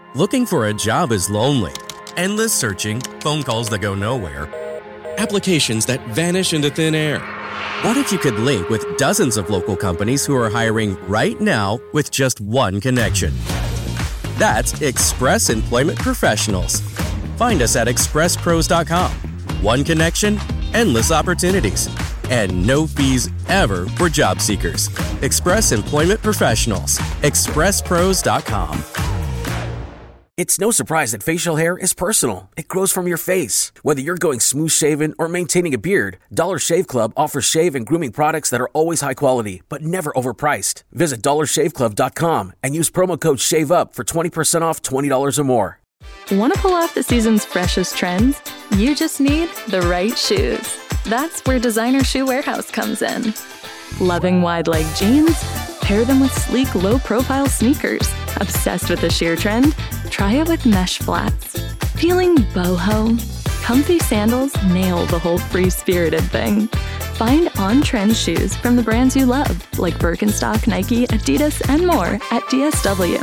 Looking for a job is lonely. Endless searching, phone calls that go nowhere, applications that vanish into thin air. What if you could link with dozens of local companies who are hiring right now with just one connection? That's Express Employment Professionals. Find us at expresspros.com. One connection, endless opportunities, and no fees ever for job seekers. Express Employment Professionals. expresspros.com. It's no surprise that facial hair is personal. It grows from your face. Whether you're going smooth shaven or maintaining a beard, Dollar Shave Club offers shave and grooming products that are always high quality, but never overpriced. Visit dollarshaveclub.com and use promo code SHAVEUP for 20% off $20 or more. Want to pull off the season's freshest trends? You just need the right shoes. That's where Designer Shoe Warehouse comes in. Loving wide-leg jeans? Pair them with sleek, low-profile sneakers. Obsessed with the sheer trend? Try it with mesh flats. Feeling boho? Comfy sandals nail the whole free-spirited thing. Find on-trend shoes from the brands you love, like Birkenstock, Nike, Adidas, and more at DSW.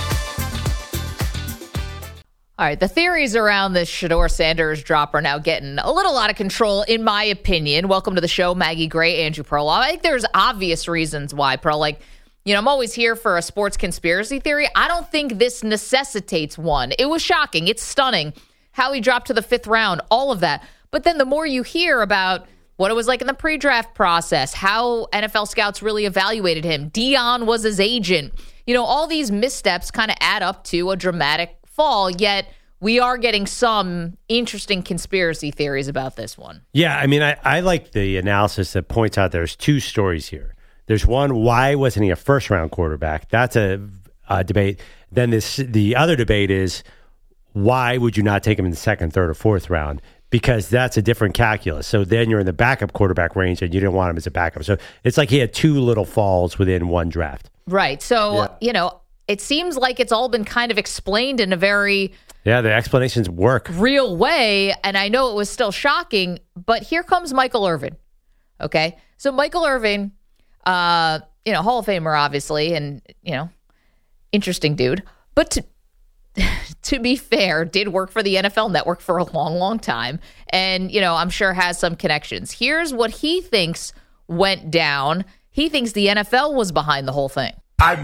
All right, the theories around this Shedeur Sanders drop are now getting a little out of control, in my opinion. Welcome to the show, Maggie Gray, Andrew Pearl. I think there's obvious reasons why, Pearl. Like, you know, I'm always here for a sports conspiracy theory. I don't think this necessitates one. It was shocking. It's stunning how he dropped to the 5th round, all of that. But then the more you hear about what it was like in the pre-draft process, how NFL scouts really evaluated him, Dion was his agent, you know, all these missteps kind of add up to a dramatic fall, yet we are getting some interesting conspiracy theories about this one. Yeah, I mean, I like the analysis that points out there's two stories here. There's one, why wasn't he a first-round quarterback? That's a debate. Then the other debate is, why would you not take him in the 2nd, 3rd, or 4th round? Because that's a different calculus. So then you're in the backup quarterback range, and you didn't want him as a backup. So it's like he had two little falls within one draft. Right. So, you know, it seems like it's all been kind of explained in a very... Yeah, the explanations work. ...real way, and I know it was still shocking, but here comes Michael Irvin, okay? So Michael Irvin, you know, Hall of Famer, obviously, and, you know, interesting dude. But to be fair, did work for the NFL Network for a long, long time, and, you know, I'm sure has some connections. Here's what he thinks went down. He thinks the NFL was behind the whole thing. I've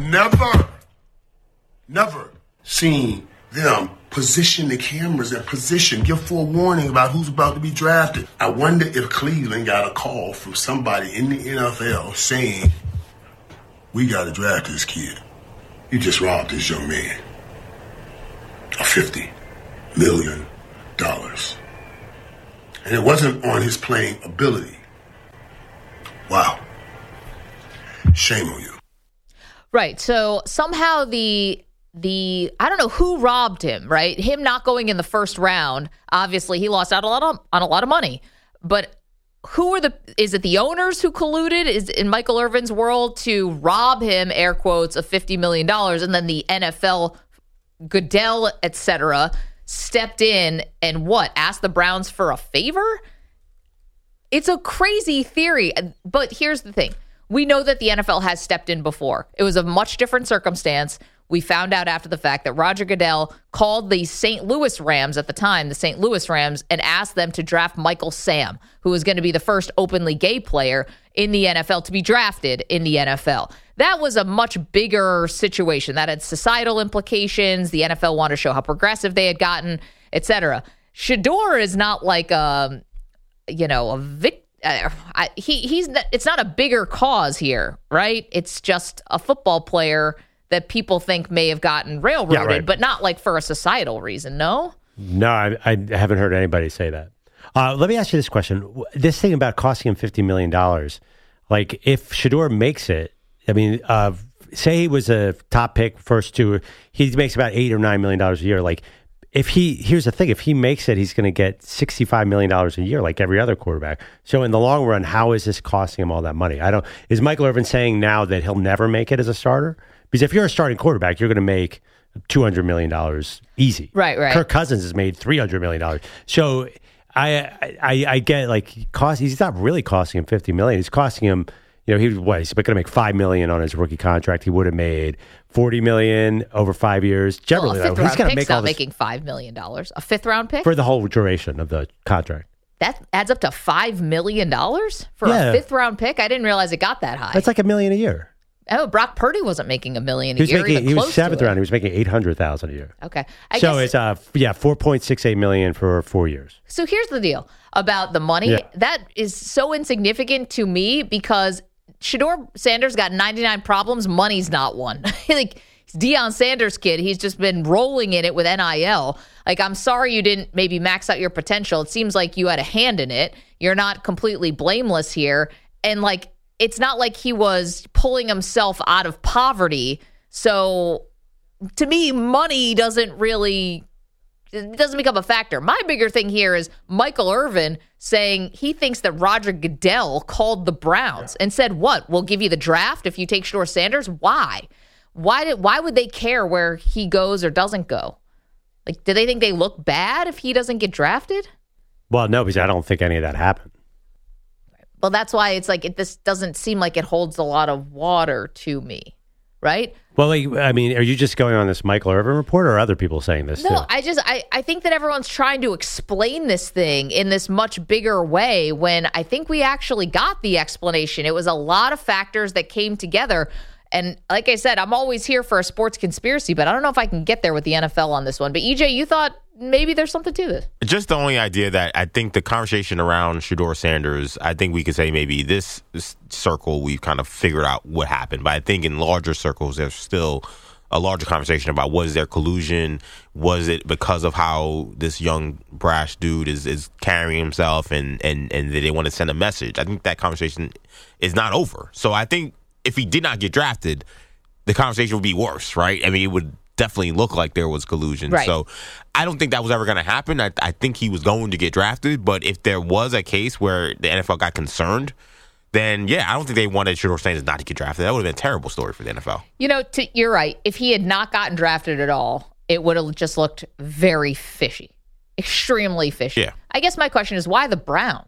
never seen them position the cameras and give forewarning about who's about to be drafted. I wonder if Cleveland got a call from somebody in the NFL saying, we got to draft this kid. You just robbed this young man of $50 million. And it wasn't on his playing ability. Wow. Shame on you. Right. So somehow the I don't know who robbed him, right? Him not going in the 1st round. Obviously, he lost out on a lot of money. But is it the owners who colluded is in Michael Irvin's world to rob him, air quotes, of $50 million, and then the NFL, Goodell, etc., stepped in and asked the Browns for a favor? It's a crazy theory. But here's the thing. We know that the NFL has stepped in before. It was a much different circumstance. We found out after the fact that Roger Goodell called the St. Louis Rams at the time, and asked them to draft Michael Sam, who was going to be the first openly gay player in the NFL to be drafted in the NFL. That was a much bigger situation. That had societal implications. The NFL wanted to show how progressive they had gotten, etc. Shedeur is not like a victim. It's not a bigger cause here, right? It's just a football player that people think may have gotten railroaded, yeah, right. But not like for a societal reason, no? No, I haven't heard anybody say that. Let me ask you this question. This thing about costing him $50 million, like if Shedeur makes it, I mean, say he was a top pick, first two, he makes about $8 or $9 million a year. Like, here's the thing, if he makes it, he's going to get $65 million a year like every other quarterback. So in the long run, how is this costing him all that money? Is Michael Irvin saying now that he'll never make it as a starter? Because if you're a starting quarterback, you're going to make $200 million easy. Right. Kirk Cousins has made $300 million. So I get like he's not really costing him $50 million. He's costing him, he's going to make $5 million on his rookie contract. He would have made $40 million over 5 years. Generally, well, though, he's going to make all this making $5 million. A fifth-round pick for the whole duration of the contract. That adds up to $5 million for a fifth-round pick? I didn't realize it got that high. That's like $1 million a year. Oh, Brock Purdy wasn't making $1 million a year. He was seventh round. He was making $800,000 a year. Okay, so it's $4.68 million for 4 years. So here's the deal about the money. Yeah. That is so insignificant to me because Shedeur Sanders got 99 problems. Money's not one. Like he's Deion Sanders' kid. He's just been rolling in it with NIL. Like, I'm sorry you didn't maybe max out your potential. It seems like you had a hand in it. You're not completely blameless here. And like, it's not like he was pulling himself out of poverty. So to me, money doesn't become a factor. My bigger thing here is Michael Irvin saying he thinks that Roger Goodell called the Browns and said, what, we'll give you the draft if you take Shedeur Sanders? Why? Why would they care where he goes or doesn't go? Like, do they think they look bad if he doesn't get drafted? Well, no, because I don't think any of that happened. Well, that's why it's like this doesn't seem like it holds a lot of water to me, right? Well, I mean, are you just going on this Michael Irvin report, or are other people saying this too? No, I think that everyone's trying to explain this thing in this much bigger way when I think we actually got the explanation. It was a lot of factors that came together. And like I said, I'm always here for a sports conspiracy, but I don't know if I can get there with the NFL on this one. But EJ, you thought maybe there's something to this. Just the only idea that I think the conversation around Shedeur Sanders, I think we could say maybe this circle we've kind of figured out what happened. But I think in larger circles, there's still a larger conversation about was there collusion? Was it because of how this young brash dude is carrying himself and they want to send a message? I think that conversation is not over. So I think if he did not get drafted, the conversation would be worse, right? I mean, it would definitely look like there was collusion. Right. So I don't think that was ever going to happen. I think he was going to get drafted. But if there was a case where the NFL got concerned, then, yeah, I don't think they wanted Shedeur Sanders not to get drafted. That would have been a terrible story for the NFL. You're right. If he had not gotten drafted at all, it would have just looked very fishy, extremely fishy. Yeah. I guess my question is, why the Browns?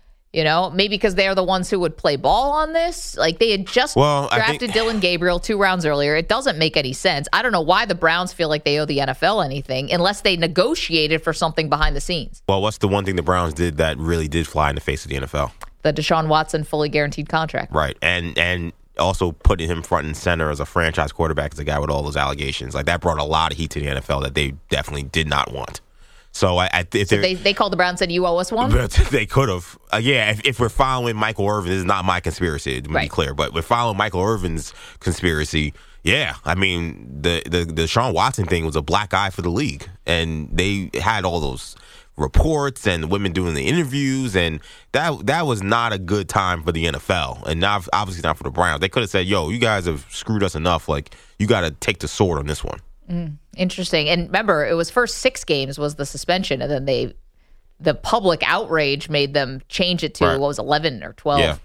Maybe because they're the ones who would play ball on this. Like, they had just drafted Dylan Gabriel 2 rounds earlier. It doesn't make any sense. I don't know why the Browns feel like they owe the NFL anything unless they negotiated for something behind the scenes. Well, what's the one thing the Browns did that really did fly in the face of the NFL? The Deshaun Watson fully guaranteed contract. Right. And also putting him front and center as a franchise quarterback as a guy with all those allegations. Like, that brought a lot of heat to the NFL that they definitely did not want. So they called the Browns and said, you owe us one? They could have. If we're following Michael Irvin, this is not my conspiracy, to be clear, but we're following Michael Irvin's conspiracy. Yeah, I mean, the Deshaun Watson thing was a black eye for the league. And they had all those reports and women doing the interviews, and that was not a good time for the NFL. And now, obviously not for the Browns. They could have said, yo, you guys have screwed us enough. Like, you got to take the sword on this one. Interesting. And remember, it was first 6 games was the suspension, and then the public outrage made them change it to, right. What was 11 or 12? Yeah.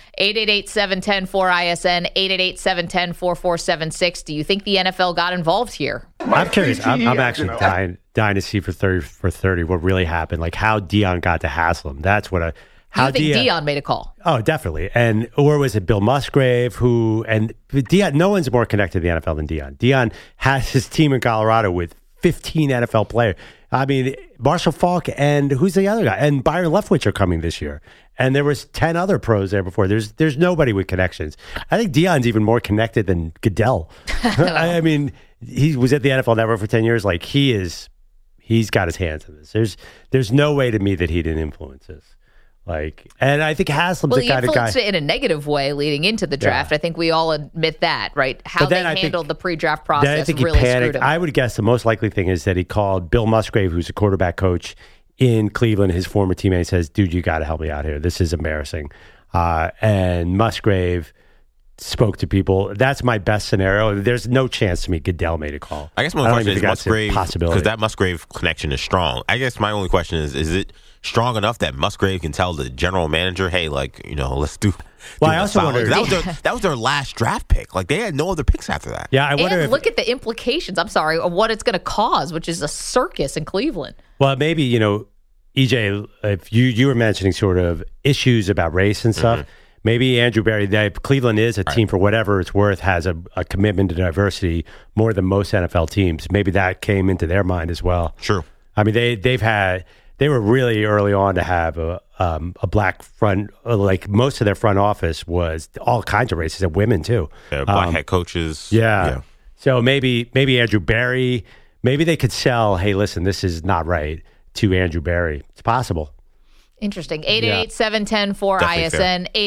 888-710-4ISN, 888-710-4476. Do you think the NFL got involved here? I'm curious. I'm actually dying to see for 30 what really happened. Like how Deion got to Haslam. That's what You think Deion made a call? Oh, definitely. Or was it Bill Musgrave and Deion? No one's more connected to the NFL than Deion. Deion has his team in Colorado with 15 NFL players. I mean, Marshall Faulk and who's the other guy? And Byron Leftwich are coming this year. And there was 10 other pros there before. There's nobody with connections. I think Deion's even more connected than Goodell. I mean, he was at the NFL Network for 10 years. Like he's got his hands in this. There's no way to me that he didn't influence this. And I think Haslam's the kind of guy. Well, he influenced it in a negative way leading into the draft. Yeah. I think we all admit that, right? How they handled the pre-draft process I think really he panicked. screwed him. I would guess the most likely thing is that he called Bill Musgrave, who's a quarterback coach in Cleveland, his former teammate, and says, dude, you got to help me out here. This is embarrassing. And Musgrave spoke to people. That's my best scenario. There's no chance to me Goodell made a call. I guess my question is Musgrave, because that Musgrave connection is strong. I guess my only question is it strong enough that Musgrave can tell the general manager, hey, let's do. Well, I also wonder that was their last draft pick. Like they had no other picks after that. Yeah, I wonder. Look at the implications. I'm sorry, of what it's going to cause, which is a circus in Cleveland. Well, maybe EJ, if you were mentioning sort of issues about race and stuff. Mm-hmm. maybe Andrew Berry, Cleveland is a team for whatever it's worth, has a commitment to diversity more than most NFL teams. Maybe that came into their mind as well. True. I mean, they were really early on to have a black front, like most of their front office was all kinds of races and women too. Black head coaches. Yeah. So maybe Andrew Berry, maybe they could sell, hey, listen, this is not right to Andrew Berry. It's possible. Interesting. 888-710-4ISN,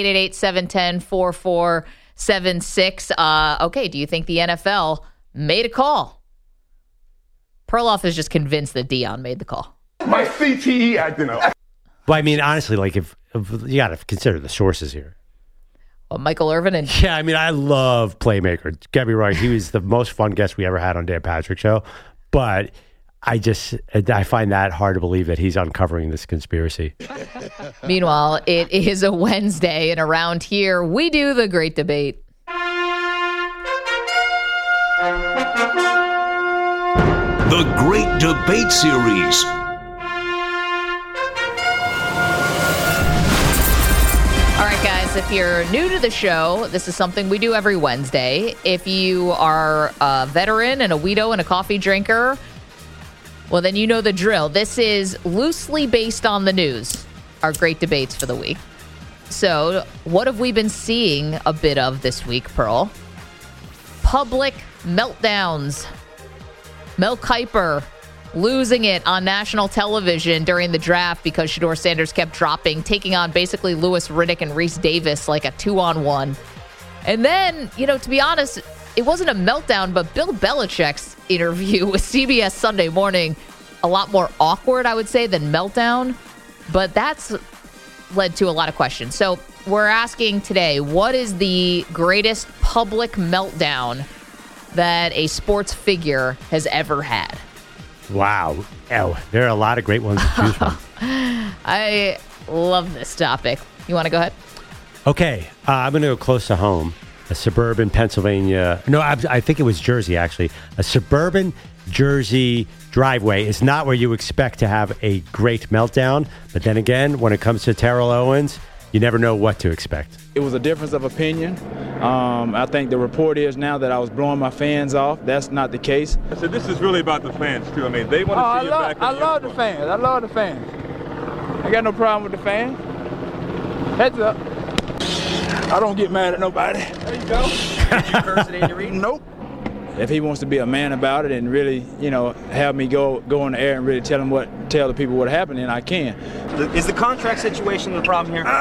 888-710-4476. Okay, do you think the NFL made a call? Perloff is just convinced that Deion made the call. My CTE acting up. Well, I mean, honestly, like if you got to consider the sources here. Well, Michael Irvin and Yeah, I mean, I love Playmaker. Get me right. He was the most fun guest we ever had on Dan Patrick Show. But I find that hard to believe that he's uncovering this conspiracy. Meanwhile, it is a Wednesday, and around here, we do the Great Debate. The Great Debate Series. All right, guys, if you're new to the show, this is something we do every Wednesday. If you are a veteran and a Weedo and a coffee drinker, well, then you know the drill. This is loosely based on the news, our great debates for the week. So what have we been seeing a bit of this week, Pearl? Public meltdowns. Mel Kiper losing it on national television during the draft because Shedeur Sanders kept dropping, taking on basically Louis Riddick and Reese Davis like a 2-on-1. And then, to be honest, it wasn't a meltdown, but Bill Belichick's interview with CBS Sunday Morning, a lot more awkward, I would say, than meltdown. But that's led to a lot of questions. So we're asking today, what is the greatest public meltdown that a sports figure has ever had? Wow. Oh, there are a lot of great ones to choose from. I love this topic. You want to go ahead? Okay. I'm going to go close to home. A suburban Pennsylvania. No, I think it was Jersey, actually. A suburban Jersey driveway is not where you expect to have a great meltdown. But then again, when it comes to Terrell Owens, you never know what to expect. It was a difference of opinion. I think the report is now that I was blowing my fans off. That's not the case. So this is really about the fans, too. I mean, they want to see you back. I love the fans. I love the fans. I got no problem with the fans. Heads up. I don't get mad at nobody. There you go. Did you curse at Andy Reid? Nope. If he wants to be a man about it and really, have me go on the air and really tell the people what happened, then I can. Is the contract situation the problem here?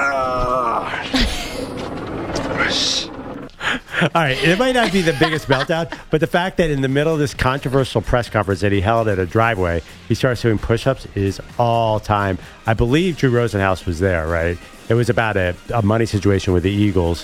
All right, it might not be the biggest meltdown, but the fact that in the middle of this controversial press conference that he held at a driveway, he starts doing push-ups is all time. I believe Drew Rosenhaus was there, right? It was about a money situation with the Eagles.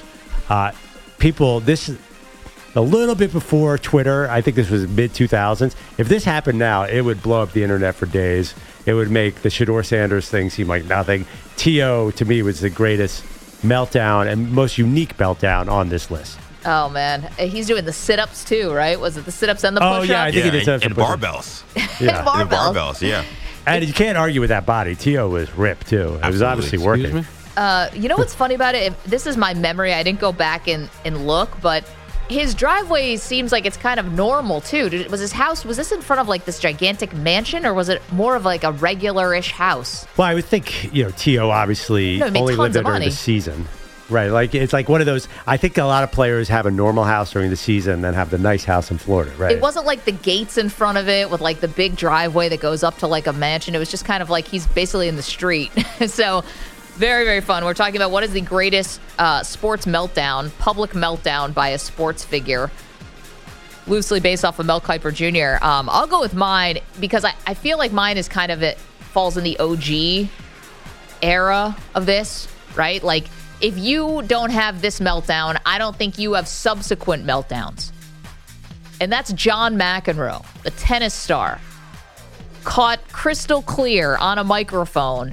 This is a little bit before Twitter. I think this was mid-2000s. If this happened now, it would blow up the internet for days. It would make the Shedeur Sanders thing seem like nothing. T.O., to me, was the greatest meltdown and most unique meltdown on this list. Oh, man. He's doing the sit-ups, too, right? Was it the sit-ups and the push-ups? Oh, yeah, I think he did sit-ups and barbells. Yeah. And barbells. And barbells, yeah. And you can't argue with that body. T.O. was ripped, too. It was obviously working. You know what's funny about it? This is my memory. I didn't go back and look, but his driveway seems like it's kind of normal, too. Was his house, was this in front of like this gigantic mansion, or was it more of like a regular-ish house? Well, I would think, T.O. obviously only lived there during the season. Right. Like, it's like one of those, I think a lot of players have a normal house during the season and then have the nice house in Florida, right? It wasn't like the gates in front of it with like the big driveway that goes up to like a mansion. It was just kind of like he's basically in the street. So very, very fun. We're talking about what is the greatest sports meltdown, public meltdown by a sports figure, loosely based off of Mel Kiper Jr. I'll go with mine because I feel like mine is kind of, it falls in the OG era of this, right? Like, if you don't have this meltdown, I don't think you have subsequent meltdowns. And that's John McEnroe, the tennis star, caught crystal clear on a microphone,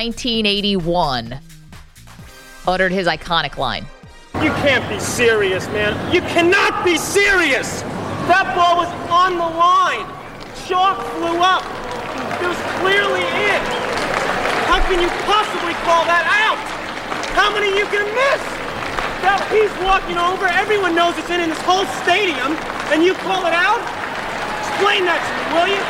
1981, uttered his iconic line. You can't be serious, man. You cannot be serious. That ball was on the line. Chalk flew up. It was clearly in. How can you possibly call that out? How many you can miss? That piece walking over, everyone knows it's in this whole stadium, and you call it out? Explain that to me, will you?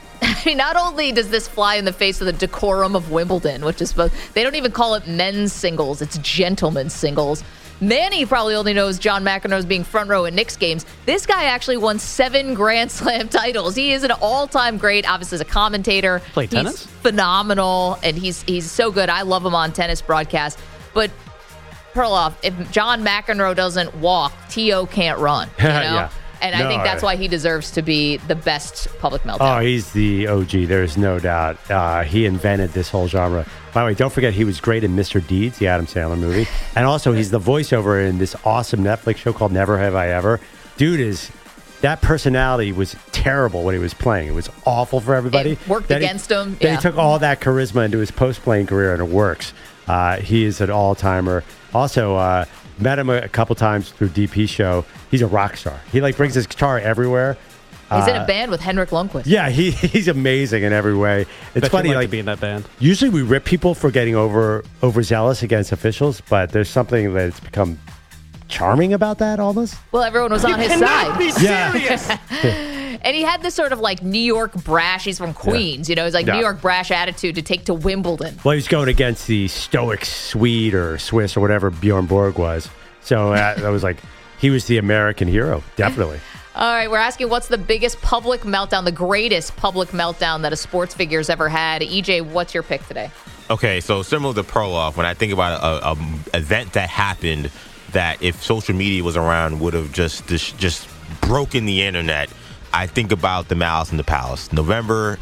I mean, not only does this fly in the face of the decorum of Wimbledon, which is they don't even call it men's singles, it's gentlemen's singles. Manny probably only knows John McEnroe's being front row at Knicks games. This guy actually won 7 Grand Slam titles. He is an all-time great, obviously as a commentator. Play tennis? He's phenomenal, and he's so good. I love him on tennis broadcasts. But Perloff, if John McEnroe doesn't walk, T.O. can't run. You know? Yeah. And I think that's why he deserves to be the best public meltdown. Oh, he's the OG. There's no doubt. He invented this whole genre. By the way, don't forget he was great in Mr. Deeds, the Adam Sandler movie. And also he's the voiceover in this awesome Netflix show called Never Have I Ever. Dude, that personality was terrible when he was playing. It was awful for everybody. It worked against him. Then he took all that charisma into his post-playing career, and it works. He is an all-timer. Also, met him a couple times through DP show. He's a rock star. He brings his guitar everywhere. He's in a band with Henrik Lundqvist. Yeah, he's amazing in every way. It's funny, to be in that band. Usually we rip people for getting overzealous against officials, but there's something that's become charming about that almost. Well, everyone was on his side. Be serious. And he had this sort of New York brash. He's from Queens, It's New York brash attitude to take to Wimbledon. Well, he's going against the stoic Swede or Swiss or whatever Bjorn Borg was. So that was he was the American hero, definitely. All right, we're asking what's the biggest public meltdown, the greatest public meltdown that a sports figure's ever had. EJ, what's your pick today? Okay, so similar to Perloff, when I think about a event that happened that if social media was around would have just broken the internet, I think about the Malice in the Palace. November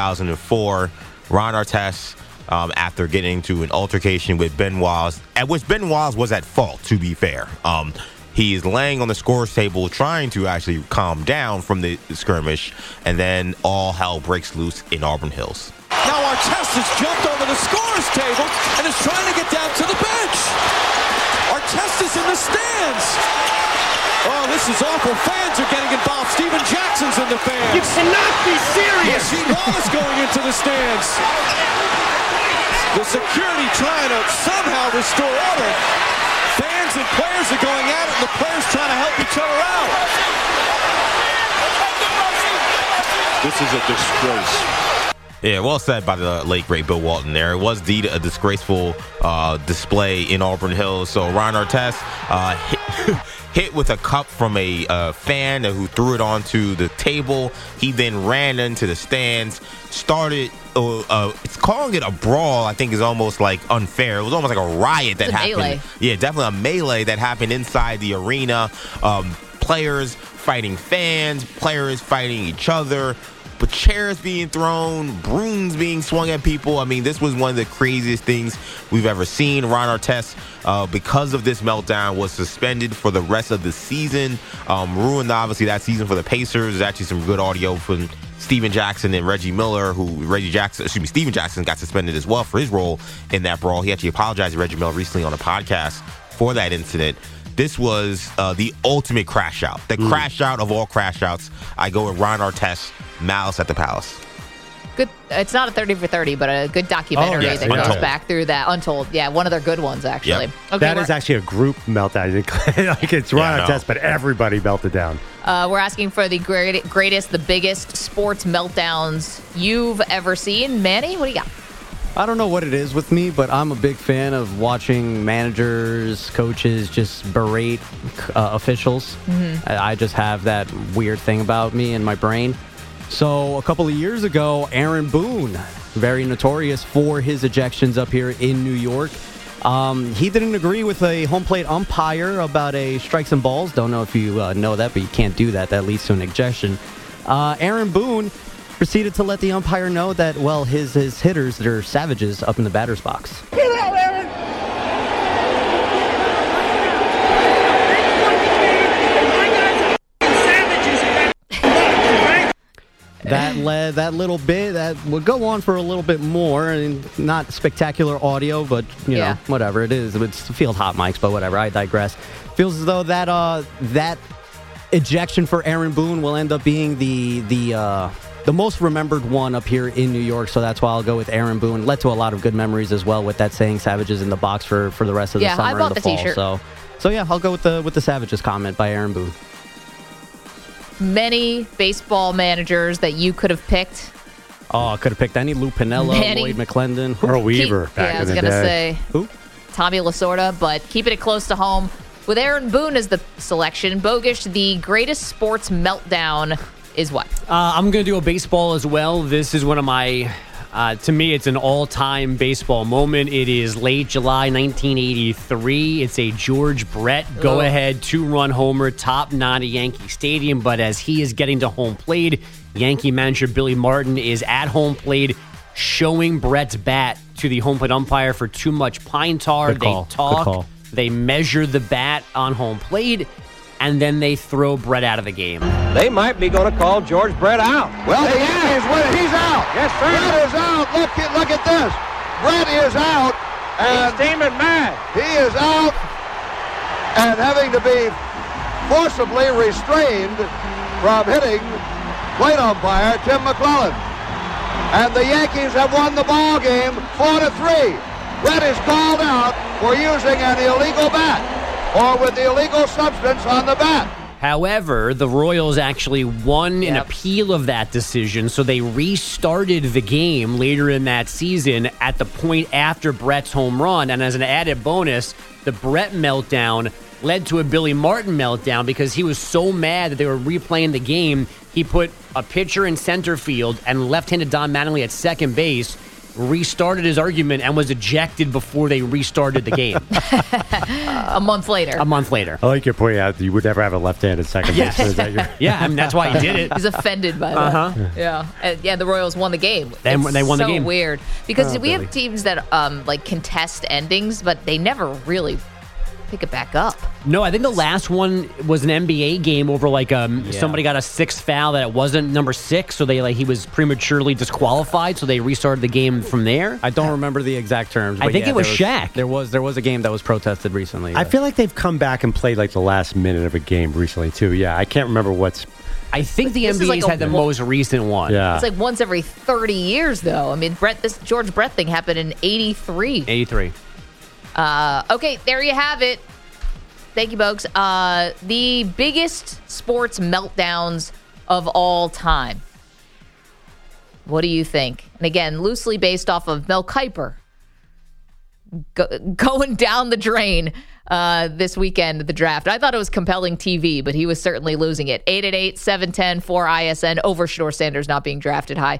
2004, Ron Artest, after getting into an altercation with Ben Wallace, at which Ben Wallace was at fault, to be fair. He is laying on the scores table trying to actually calm down from the skirmish, and then all hell breaks loose in Auburn Hills. Now Artest has jumped over the scores table and is trying to get down to the bench. Artest is in the stands. Oh, this is awful. Fans are getting involved. Steven Jackson's in the fans. You cannot be serious. Rasheed Wallace going into the stands. The security trying to somehow restore order. Fans and players are going at it, and the players trying to help each other out. This is a disgrace. Yeah, well said by the late, great Bill Walton there. It was indeed a disgraceful display in Auburn Hills. So Ron Artest hit with a cup from a fan who threw it onto the table. He then ran into the stands, started it's calling it a brawl, I think is almost unfair. It was almost like a riot that happened. Melee. Yeah, definitely a melee that happened inside the arena. Players fighting fans, players fighting each other, but chairs being thrown, brooms being swung at people. I mean, this was one of the craziest things we've ever seen. Ron Artest, because of this meltdown, was suspended for the rest of the season. Ruined, obviously, that season for the Pacers. There's actually some good audio from Steven Jackson and Reggie Miller, Steven Jackson got suspended as well for his role in that brawl. He actually apologized to Reggie Miller recently on a podcast for that incident. This was the ultimate crash out. The crash out of all crash outs. I go with Ron Artest, Malice at the Palace. Good. It's not a 30 for 30, but a good documentary that goes Untold. back through that. Untold. Yeah, one of their good ones, actually. Yep. Okay, that is actually a group meltdown. It's Ron Artest, but everybody melted down. We're asking for the greatest, the biggest sports meltdowns you've ever seen. Manny, what do you got? I don't know what it is with me, but I'm a big fan of watching managers, coaches just berate officials. Mm-hmm. I just have that weird thing about me in my brain. So a couple of years ago, Aaron Boone, very notorious for his ejections up here in New York. He didn't agree with a home plate umpire about a strikes and balls. Don't know if you know that, but you can't do that. That leads to an ejection. Aaron Boone proceeded to let the umpire know that, well, his hitters, they're savages up in the batter's box. Get out, Aaron! That little bit, that would go on for a little bit more, and not spectacular audio, but, you know, whatever it is. It's field hot mics, but whatever, I digress. Feels as though that ejection for Aaron Boone will end up being the most remembered one up here in New York, so that's why I'll go with Aaron Boone. Led to a lot of good memories as well with that saying "savages in the box" for the rest of the summer and the fall. T-shirt. So yeah, I'll go with the Savages comment by Aaron Boone. Many baseball managers that you could have picked. Oh, I could have picked any. Lou Piniella, Lloyd McClendon, Earl Weaver back in the day. I was going to say who? Tommy Lasorda, but keeping it close to home with Aaron Boone as the selection. Bogish, the greatest sports meltdown is what? I'm going to do a baseball as well. This is one of my, to me, it's an all-time baseball moment. It is late July 1983. It's a George Brett go-ahead 2-run homer, top 9 at Yankee Stadium. But as he is getting to home plate, Yankee manager Billy Martin is at home plate showing Brett's bat to the home plate umpire for too much pine tar. They talk. They measure the bat on home plate, and then they throw Brett out of the game. They might be going to call George Brett out. Well, the Yankees win it. He's out. Yes, sir. Brett is out. Look at this. Brett is out. And he's steaming mad. He is out and having to be forcibly restrained from hitting plate umpire Tim McClellan. And the Yankees have won the ball game 4-3. Brett is called out for using an illegal bat or with the illegal substance on the bat. However, the Royals actually won an appeal of that decision, so they restarted the game later in that season at the point after Brett's home run. And as an added bonus, the Brett meltdown led to a Billy Martin meltdown because he was so mad that they were replaying the game. He put a pitcher in center field and left-handed Don Mattingly at second base, restarted his argument, and was ejected before they restarted the game. A month later. I like your point out that you would never have a left-handed second base. Yeah, I mean, that's why he did it. He's offended by that. Yeah. And the Royals won the game. They won the game. So weird. Because we have teams that contest endings, but they never really pick it back up. No, I think the last one was an NBA game over somebody got a sixth foul that it wasn't number 6, so he was prematurely disqualified, so they restarted the game from there. I don't remember the exact terms. But I think it was Shaq. There was a game that was protested recently. Yeah. I feel like they've come back and played the last minute of a game recently too. Yeah, I can't remember what's. I think the NBA's had the most recent one. Yeah. It's once every 30 years though. I mean, this George Brett thing happened in 83. 83. Okay, there you have it. Thank you, Bogues. The biggest sports meltdowns of all time. What do you think? And again, loosely based off of Mel Kiper going down the drain this weekend at the draft. I thought it was compelling TV, but he was certainly losing it. 888-710-4ISN over Shedeur Sanders not being drafted high.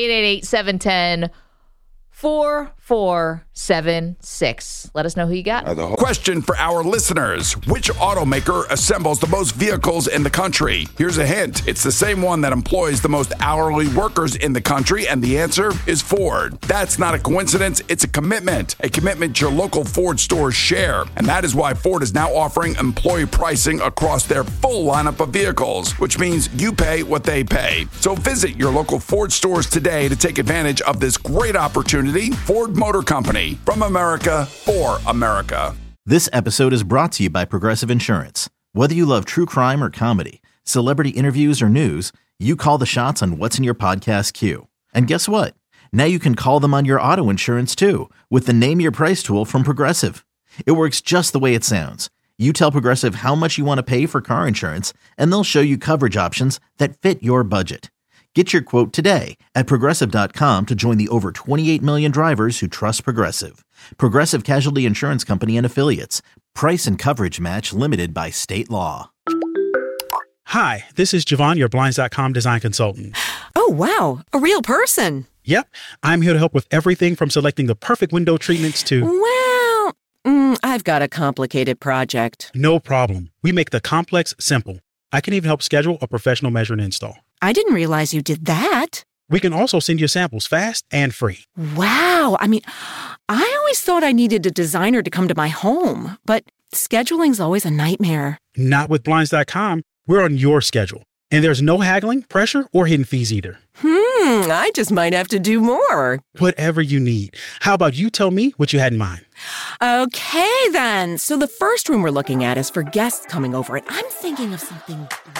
888-710-4476. Let us know who you got. Question for our listeners. Which automaker assembles the most vehicles in the country? Here's a hint. It's the same one that employs the most hourly workers in the country, and the answer is Ford. That's not a coincidence. It's a commitment your local Ford stores share. And that is why Ford is now offering employee pricing across their full lineup of vehicles, which means you pay what they pay. So visit your local Ford stores today to take advantage of this great opportunity. Ford Motor Company, from America for America. This episode is brought to you by Progressive Insurance. Whether you love true crime or comedy, celebrity interviews or news, you call the shots on what's in your podcast queue. And guess what? Now you can call them on your auto insurance too with the Name Your Price tool from Progressive. It works just the way it sounds. You tell Progressive how much you want to pay for car insurance, and they'll show you coverage options that fit your budget. Get your quote today at Progressive.com to join the over 28 million drivers who trust Progressive. Progressive Casualty Insurance Company and Affiliates. Price and coverage match limited by state law. Hi, this is Javon, your Blinds.com design consultant. Oh, wow. A real person. Yep. I'm here to help with everything from selecting the perfect window treatments to... Well, I've got a complicated project. No problem. We make the complex simple. I can even help schedule a professional measure and install. I didn't realize you did that. We can also send you samples fast and free. Wow. I mean, I always thought I needed a designer to come to my home, but scheduling's always a nightmare. Not with Blinds.com. We're on your schedule. And there's no haggling, pressure, or hidden fees either. I just might have to do more. Whatever you need. How about you tell me what you had in mind? Okay, then. So the first room we're looking at is for guests coming over, and I'm thinking of something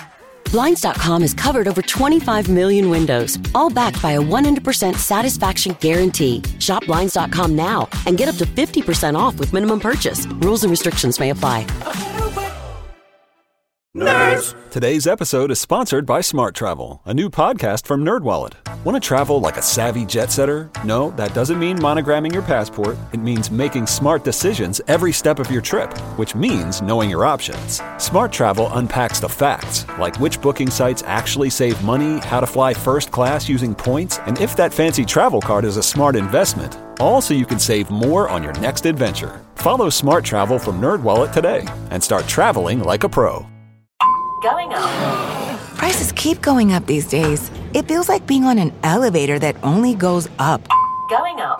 Blinds.com has covered over 25 million windows, all backed by a 100% satisfaction guarantee. Shop Blinds.com now and get up to 50% off with minimum purchase. Rules and restrictions may apply. Nerds! Today's episode is sponsored by Smart Travel, a new podcast from NerdWallet. Want to travel like a savvy jet setter? No, that doesn't mean monogramming your passport. It means making smart decisions every step of your trip, which means knowing your options. Smart Travel unpacks the facts, like which booking sites actually save money, how to fly first class using points, and if that fancy travel card is a smart investment. All so you can save more on your next adventure. Follow Smart Travel from NerdWallet today and start traveling like a pro. Going up. Prices keep going up these days. It feels like being on an elevator that only goes up. Going up.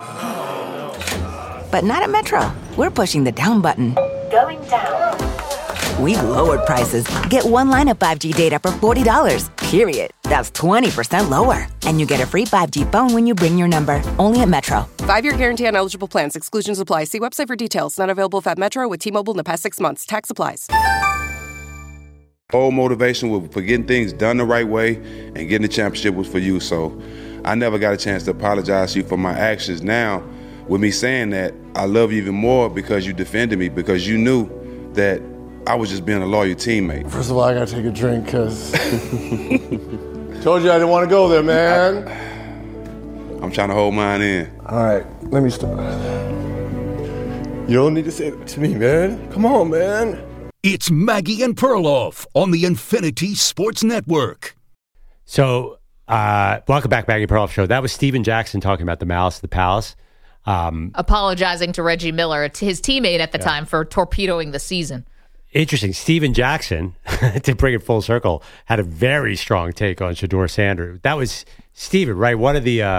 But not at Metro. We're pushing the down button. Going down. We've lowered prices. Get one line of 5G data for $40, period. That's 20% lower. And you get a free 5G phone when you bring your number. Only at Metro. 5-year guarantee on eligible plans. Exclusions apply. See website for details. Not available at Metro with T-Mobile in the past 6 months. Tax applies. Whole motivation for getting things done the right way and getting the championship was for you. So I never got a chance to apologize to you for my actions. Now, with me saying that, I love you even more because you defended me, because you knew that I was just being a loyal teammate. First of all, I gotta take a drink because told you I didn't want to go there, man. I'm trying to hold mine in. All right, let me start. You don't need to say that to me, man. Come on, man. It's Maggie and Perloff on the Infinity Sports Network. So, welcome back, Maggie Perloff Show. That was Steven Jackson talking about the Malice at the Palace. Apologizing to Reggie Miller, his teammate at the time, for torpedoing the season. Interesting. Steven Jackson, to bring it full circle, had a very strong take on Shedeur Sanders. That was Steven, right? One of the,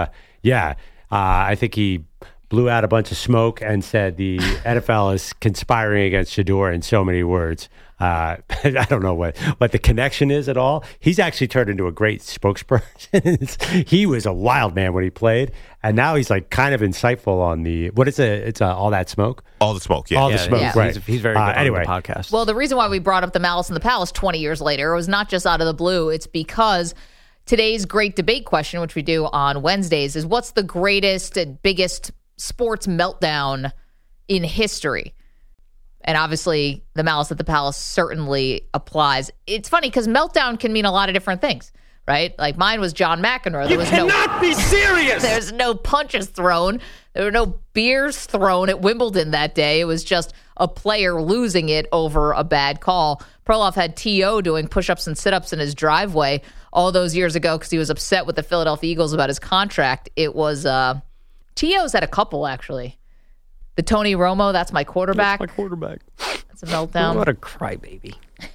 I think he blew out a bunch of smoke and said the NFL is conspiring against Shedeur in so many words. I don't know what the connection is at all. He's actually turned into a great spokesperson. He was a wild man when he played, and now he's like kind of insightful on the it's All That Smoke. All the Smoke, yeah. All the Smoke, yeah. right. He's very good on anyway. the podcast. Well, the reason why we brought up the Malice in the Palace 20 years later was not just out of the blue. It's because today's great debate question, which we do on Wednesdays, is what's the greatest and biggest sports meltdown in history? And obviously, the Malice at the Palace certainly applies. It's funny because meltdown can mean a lot of different things, right? Like mine was John McEnroe. You cannot be serious! There's no punches thrown. There were no beers thrown at Wimbledon that day. It was just a player losing it over a bad call. Perloff had T.O. doing push-ups and sit-ups in his driveway all those years ago because he was upset with the Philadelphia Eagles about his contract. It was T.O.'s had a couple, actually. The Tony Romo, that's my quarterback. That's my quarterback. That's a meltdown. What a crybaby.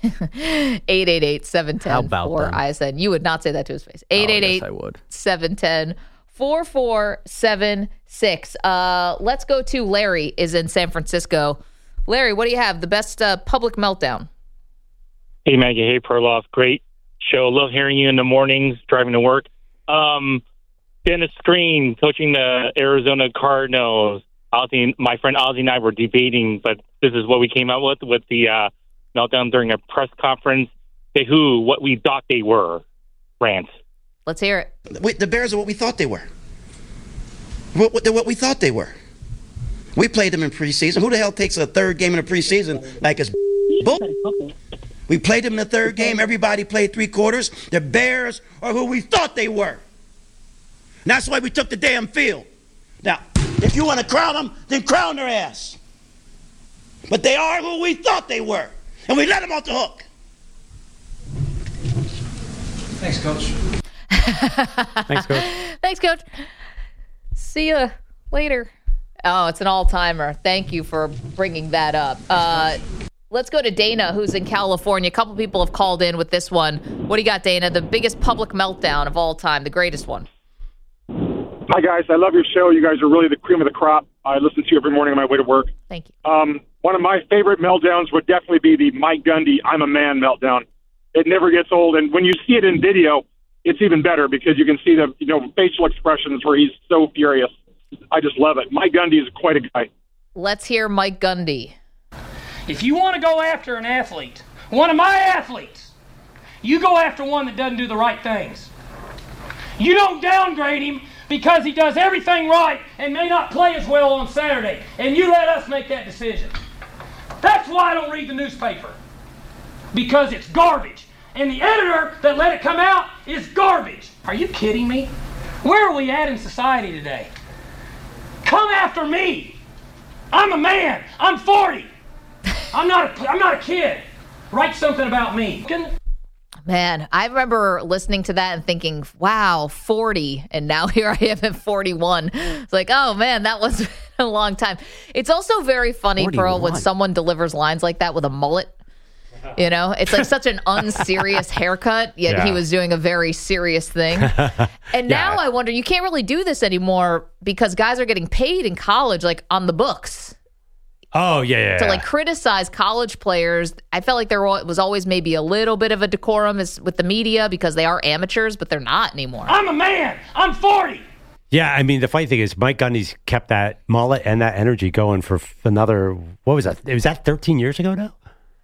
888-710-4ISN. You would not say that to his face. 888-710-4476. Let's go to Larry is in San Francisco. Larry, what do you have? The best public meltdown? Hey, Maggie. Hey, Perloff. Great show. Love hearing you in the mornings driving to work. Dennis Green coaching the Arizona Cardinals. My friend Ozzy and I were debating, but this is what we came out with the meltdown during a press conference. What we thought they were. Rant. Let's hear it. The Bears are what we thought they were. They're what we thought they were. We played them in preseason. Who the hell takes a third game in a preseason like it's bull? We played them in the third game. Everybody played 3 quarters. The Bears are who we thought they were. And that's why we took the damn field. Now, if you want to crown them, then crown their ass. But they are who we thought they were. And we let them off the hook. Thanks, Coach. Thanks, Coach. Thanks, Coach. See you later. Oh, it's an all-timer. Thank you for bringing that up. Let's go to Dana, who's in California. A couple people have called in with this one. What do you got, Dana? The biggest public meltdown of all time, the greatest one. Hi, guys. I love your show. You guys are really the cream of the crop. I listen to you every morning on my way to work. Thank you. One of my favorite meltdowns would definitely be the Mike Gundy I'm a man meltdown. It never gets old. And when you see it in video, it's even better because you can see the facial expressions where he's so furious. I just love it. Mike Gundy is quite a guy. Let's hear Mike Gundy. If you want to go after an athlete, one of my athletes, You go after one that doesn't do the right things. You don't downgrade him because he does everything right and may not play as well on Saturday, and you let us make that decision. That's why I don't read the newspaper, because it's garbage, and the editor that let it come out is garbage. Are you kidding me? Where are we at in society today? Come after me. I'm a man. I'm 40. I'm not a kid. Write something about me. Man, I remember listening to that and thinking, wow, 40. And now here I am at 41. It's like, oh, man, that was a long time. It's also very funny, 41. Pearl, when someone delivers lines like that with a mullet. You know, it's like such an unserious haircut, yet he was doing a very serious thing. And now I wonder, you can't really do this anymore because guys are getting paid in college, like on the books. Oh, yeah. To like criticize college players. I felt like there was always maybe a little bit of a decorum with the media because they are amateurs, but they're not anymore. I'm a man. I'm 40. Yeah, I mean, the funny thing is Mike Gundy's kept that mullet and that energy going for another, what was that? Was that 13 years ago now?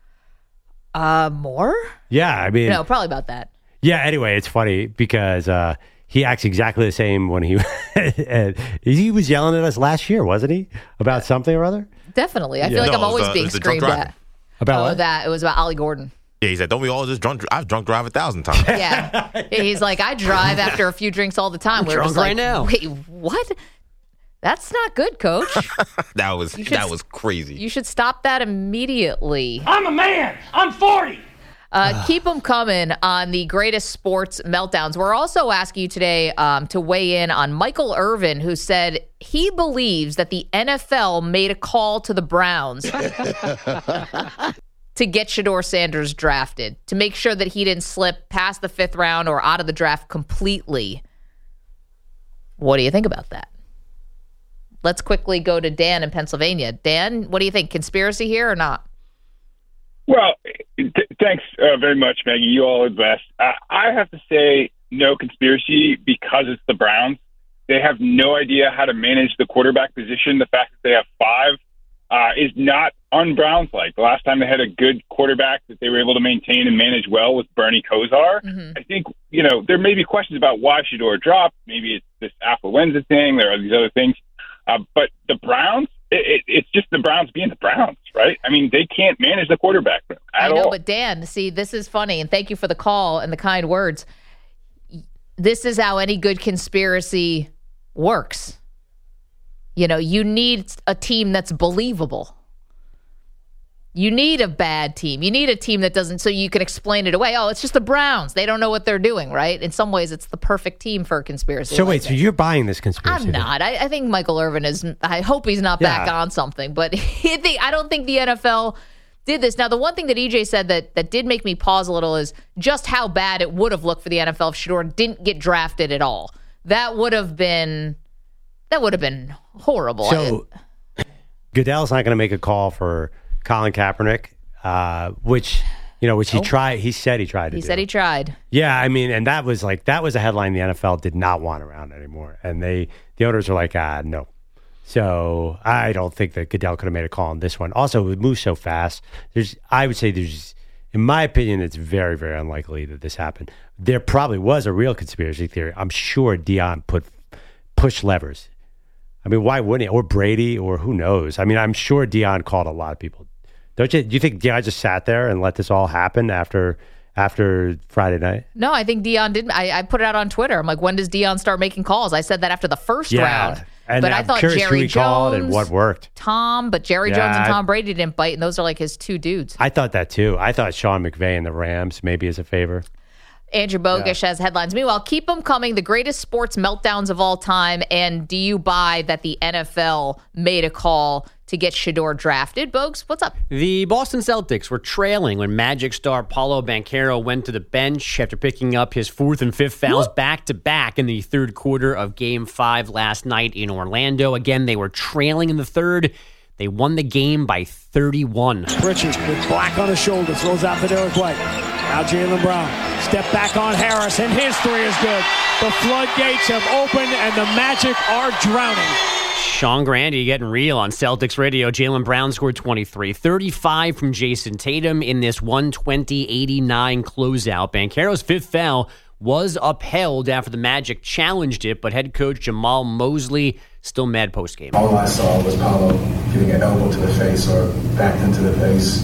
More? Yeah, I mean. No, probably about that. Yeah, anyway, it's funny because he acts exactly the same when he was yelling at us last year, wasn't he? About something or other? Definitely. I feel like I'm always being screamed at. About what? That. It was about Ollie Gordon. Yeah, he said, don't we all just drunk? I've drunk drive 1,000 times. Yeah. He's like, I drive after a few drinks all the time. We're drunk right now. Wait, what? That's not good, Coach. That was crazy. You should stop that immediately. I'm a man. I'm 40. Keep them coming on the greatest sports meltdowns. We're also asking you today to weigh in on Michael Irvin, who said he believes that the NFL made a call to the Browns to get Shedeur Sanders drafted, to make sure that he didn't slip past the 5th round or out of the draft completely. What do you think about that? Let's quickly go to Dan in Pennsylvania. Dan, what do you think? Conspiracy here or not? Well, thanks very much, Maggie. You all are the best. I have to say no conspiracy because it's the Browns. They have no idea how to manage the quarterback position. The fact that they have 5 is not un-Browns-like. The last time they had a good quarterback that they were able to maintain and manage well was Bernie Kosar. Mm-hmm. I think, there may be questions about why Shedeur dropped. Maybe it's this affluenza thing. There are these other things. But the Browns, it's just the Browns being the Browns, right? I mean, they can't manage the quarterback room at all. I know, but Dan, see, this is funny, and thank you for the call and the kind words. This is how any good conspiracy works. You need a team that's believable. You need a bad team. You need a team that doesn't, so you can explain it away. Oh, it's just the Browns. They don't know what they're doing, right? In some ways, it's the perfect team for a conspiracy. So wait, so you're buying this conspiracy? I'm not. I think Michael Irvin is, I hope he's not back on something, but I don't think the NFL did this. Now, the one thing that EJ said that did make me pause a little is just how bad it would have looked for the NFL if Shedeur didn't get drafted at all. That would have been horrible. So Goodell's not going to make a call for Colin Kaepernick, which he tried. He said he tried to do. He said he tried. Yeah, I mean, and that was a headline the NFL did not want around anymore, and the owners were like, no. So I don't think that Goodell could have made a call on this one. Also, it moves so fast. I would say in my opinion, it's very, very unlikely that this happened. There probably was a real conspiracy theory. I'm sure Deion pushed levers. I mean, why wouldn't he? Or Brady, or who knows? I mean, I'm sure Deion called a lot of people. Do you think Deion just sat there and let this all happen after Friday night? No, I think Deion didn't. I put it out on Twitter. I'm like, when does Deion start making calls? I said that after the first round. And but I'm I thought curious Jerry who he Jones called and what worked. But Jerry Jones and Tom Brady didn't bite, and those are like his 2 dudes. I thought that too. I thought Sean McVay and the Rams maybe as a favor. Andrew Bogish has headlines. Meanwhile, keep them coming. The greatest sports meltdowns of all time. And do you buy that the NFL made a call to get Shedeur drafted? Bogues, what's up? The Boston Celtics were trailing when Magic star Paolo Banchero went to the bench after picking up his 4th and 5th fouls back-to-back in the third quarter of Game 5 last night in Orlando. Again, they were trailing in the third. They won the game by 31. Pritchard with Black on his shoulder, throws out to Derek White. Now Jaylen Brown, step back on Harris, and his 3 is good. The floodgates have opened, and the Magic are drowning. Sean Grande getting real on Celtics radio. Jaylen Brown scored 23. 35 from Jason Tatum in this 120-89 closeout. Banchero's fifth foul was upheld after the Magic challenged it, but head coach Jamal Mosley still mad postgame. All I saw was Paolo getting an elbow to the face or back into the face,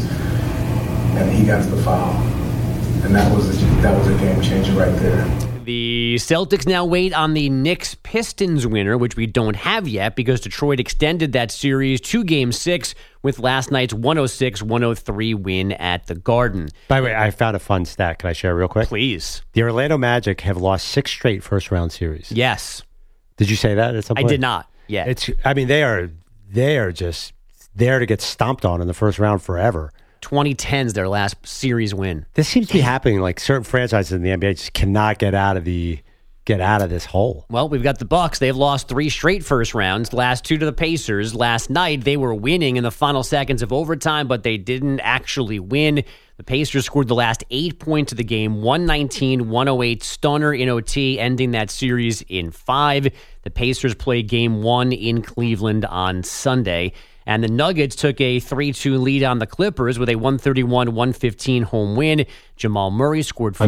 and he got to the foul. And that was a game changer right there. The Celtics now wait on the Knicks-Pistons winner, which we don't have yet because Detroit extended that series to Game 6 with last night's 106-103 win at the Garden. By the way, I found a fun stat. Can I share it real quick? Please. The Orlando Magic have lost 6 straight first-round series. Yes. Did you say that at some point? I did not yet. They are just there to get stomped on in the first round forever. 2010's their last series win. This seems to be happening. Like certain franchises in the NBA just cannot get out of this hole. Well, we've got the Bucks. They've lost 3 straight first rounds. Last 2 to the Pacers. Last night they were winning in the final seconds of overtime, but they didn't actually win. The Pacers scored the last 8 points of the game, 119-108 stunner in OT, ending that series in 5. The Pacers play Game 1 in Cleveland on Sunday. And the Nuggets took a 3-2 lead on the Clippers with a 131-115 home win. Jamal Murray scored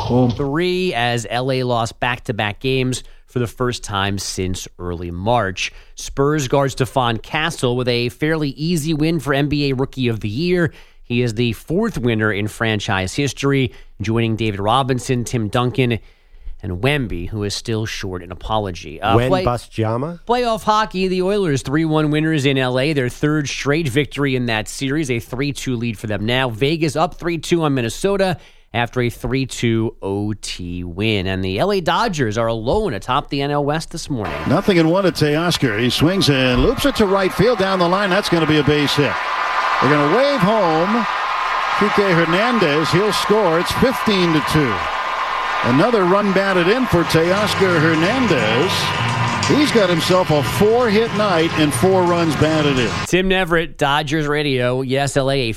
43 as LA lost back-to-back games for the first time since early March. Spurs guard Stephon Castle with a fairly easy win for NBA Rookie of the Year. He is the 4th winner in franchise history, joining David Robinson, Tim Duncan, and Wemby, who is still short an apology. Wembanyama? Playoff hockey, the Oilers 3-1 winners in L.A., their 3rd straight victory in that series, a 3-2 lead for them now. Vegas up 3-2 on Minnesota after a 3-2 OT win. And the L.A. Dodgers are alone atop the NL West this morning. 0-1 at Teoscar. He swings and loops it to right field down the line. That's going to be a base hit. They're going to wave home Kike Hernandez. He'll score. It's 15-2. Another run batted in for Teoscar Hernandez. He's got himself a 4-hit night and 4 runs batted in. Tim Neverett, Dodgers Radio. Yes, LA, a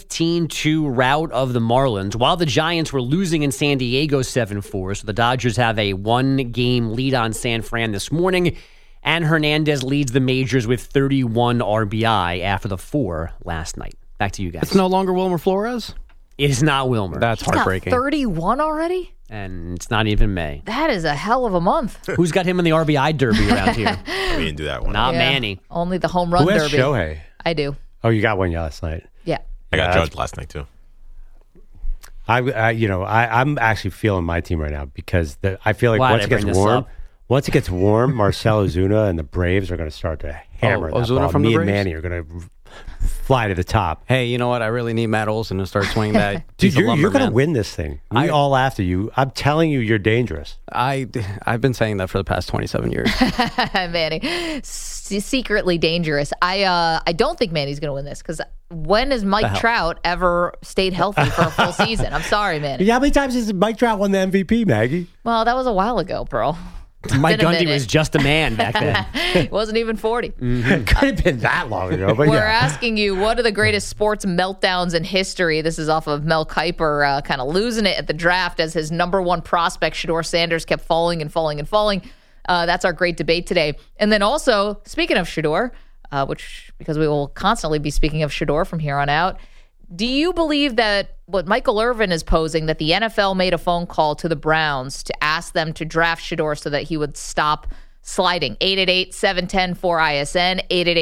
15-2 rout of the Marlins. While the Giants were losing in San Diego 7-4, so the Dodgers have a 1-game lead on San Fran this morning. And Hernandez leads the majors with 31 RBI after the 4 last night. Back to you guys. It's no longer Wilmer Flores? It is not Wilmer. That's heartbreaking. 31 already? And it's not even May. That is a hell of a month. Who's got him in the RBI derby around here? We didn't do that one. Not Manny. Only the home run Who has derby. Shohei? I do. Oh, you got one last night. Yeah. I got judged last night, too. I'm actually feeling my team right now because I feel like once it gets warm, Marcell Ozuna and the Braves are going to start to hammer that Ozuna ball. from Me the and Braves? Manny are going to fly to the top. Hey, you know what? I really need Matt Olson to start swinging that. Dude, you're going to win this thing. We all after you. I'm telling you, you're dangerous. I've been saying that for the past 27 years. Manny, secretly dangerous. I don't think Manny's going to win this because when has Mike Trout ever stayed healthy for a full season? I'm sorry, Manny. Yeah, how many times has Mike Trout won the MVP, Maggie? Well, that was a while ago, Pearl. Mike Gundy was just a man back then. He wasn't even 40. Could have been that long ago, but We're asking you, what are the greatest sports meltdowns in history? This is off of Mel Kiper kind of losing it at the draft as his number 1 prospect, Shedeur Sanders, kept falling and falling and falling. That's our great debate today. And then also, speaking of Shedeur, because we will constantly be speaking of Shedeur from here on out, do you believe that what Michael Irvin is posing, that the NFL made a phone call to the Browns to ask them to draft Shedeur so that he would stop sliding? 888-710-4ISN,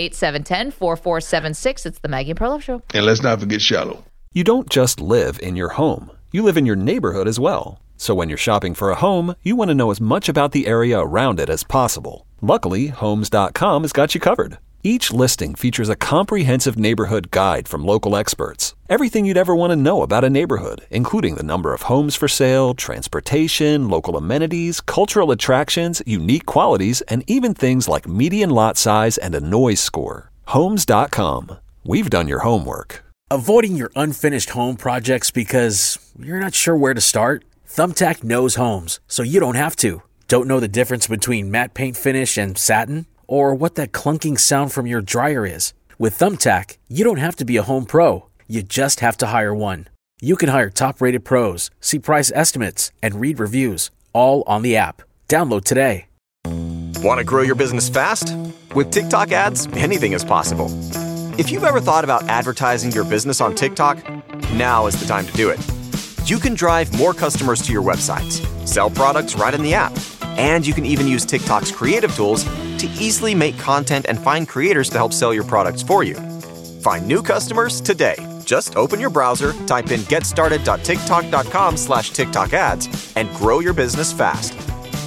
888-710-4476. It's the Maggie and Perloff Show. And let's not forget Shallow. You don't just live in your home. You live in your neighborhood as well. So when you're shopping for a home, you want to know as much about the area around it as possible. Luckily, Homes.com has got you covered. Each listing features a comprehensive neighborhood guide from local experts. Everything you'd ever want to know about a neighborhood, including the number of homes for sale, transportation, local amenities, cultural attractions, unique qualities, and even things like median lot size and a noise score. Homes.com. We've done your homework. Avoiding your unfinished home projects because you're not sure where to start? Thumbtack knows homes, so you don't have to. Don't know the difference between matte paint finish and satin? Or what that clunking sound from your dryer is? With Thumbtack, you don't have to be a home pro. You just have to hire one. You can hire top-rated pros, see price estimates, and read reviews, all on the app. Download today. Want to grow your business fast? With TikTok ads, anything is possible. If you've ever thought about advertising your business on TikTok, now is the time to do it. You can drive more customers to your websites, sell products right in the app, and you can even use TikTok's creative tools to easily make content and find creators to help sell your products for you. Find new customers today. Just open your browser, type in getstarted.tiktok.com/TikTok ads, and grow your business fast.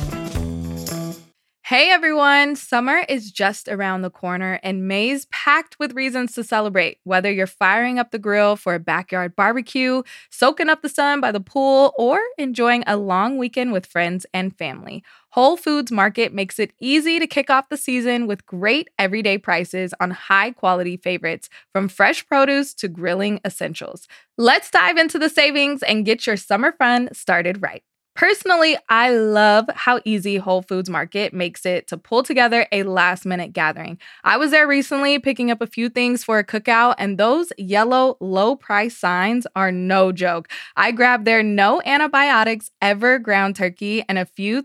Hey everyone, summer is just around the corner and May's packed with reasons to celebrate. Whether you're firing up the grill for a backyard barbecue, soaking up the sun by the pool, or enjoying a long weekend with friends and family, Whole Foods Market makes it easy to kick off the season with great everyday prices on high-quality favorites, from fresh produce to grilling essentials. Let's dive into the savings and get your summer fun started right. Personally, I love how easy Whole Foods Market makes it to pull together a last-minute gathering. I was there recently picking up a few things for a cookout, and those yellow low-price signs are no joke. I grabbed their no antibiotics ever ground turkey and a few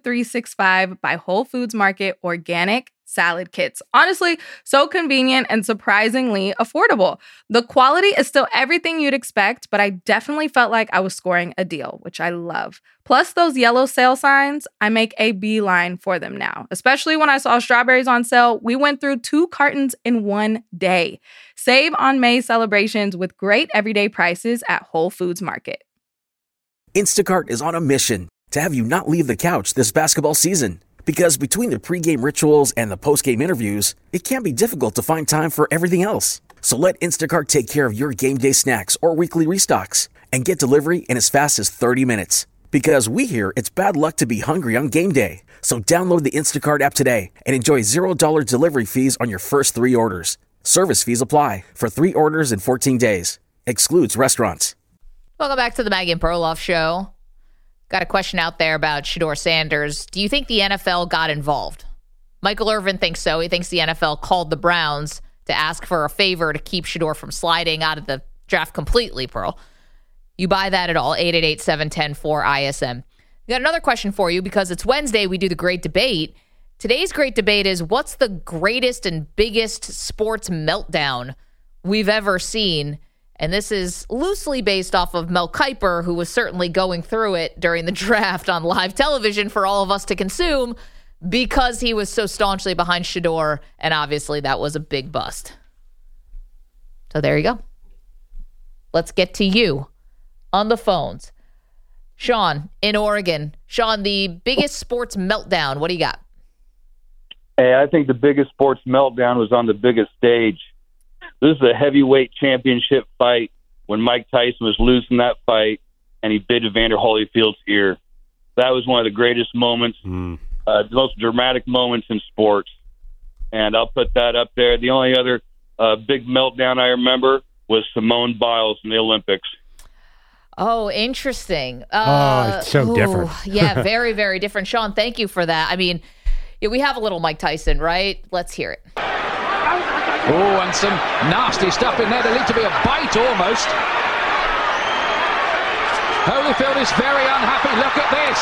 365 by Whole Foods Market organic salad kits. Honestly, so convenient and surprisingly affordable. The quality is still everything you'd expect, but I definitely felt like I was scoring a deal, which I love. Plus those yellow sale signs, I make a beeline for them now. Especially when I saw strawberries on sale, we went through 2 cartons in one day. Save on May celebrations with great everyday prices at Whole Foods Market. Instacart is on a mission to have you not leave the couch this basketball season. Because between the pregame rituals and the postgame interviews, it can be difficult to find time for everything else. So let Instacart take care of your game day snacks or weekly restocks and get delivery in as fast as 30 minutes. Because we hear it's bad luck to be hungry on game day. So download the Instacart app today and enjoy $0 delivery fees on your first 3 orders. Service fees apply for 3 orders in 14 days. Excludes restaurants. Welcome back to the Maggie and Perloff Show. Got a question out there about Shedeur Sanders. Do you think the NFL got involved? Michael Irvin thinks so. He thinks the NFL called the Browns to ask for a favor to keep Shedeur from sliding out of the draft completely, Pearl. You buy that at all? 888-710-4ISM. We got another question for you because it's Wednesday. We do the great debate. Today's great debate is, what's the greatest and biggest sports meltdown we've ever seen? And this is loosely based off of Mel Kiper, who was certainly going through it during the draft on live television for all of us to consume because he was so staunchly behind Shedeur, and obviously that was a big bust. So there you go. Let's get to you on the phones. Sean in Oregon. Sean, the biggest sports meltdown, what do you got? Hey, I think the biggest sports meltdown was on the biggest stage. This is a heavyweight championship fight when Mike Tyson was losing that fight and he bit Evander Holyfield's ear. That was one of the greatest moments, the most dramatic moments in sports. And I'll put that up there. The only other big meltdown I remember was Simone Biles in the Olympics. Oh, interesting. It's so different. Yeah, very, very different. Sean, thank you for that. I mean, yeah, we have a little Mike Tyson, right? Let's hear it. Oh, and some nasty stuff in there. There needs to be a bite almost. Holyfield is very unhappy. Look at this.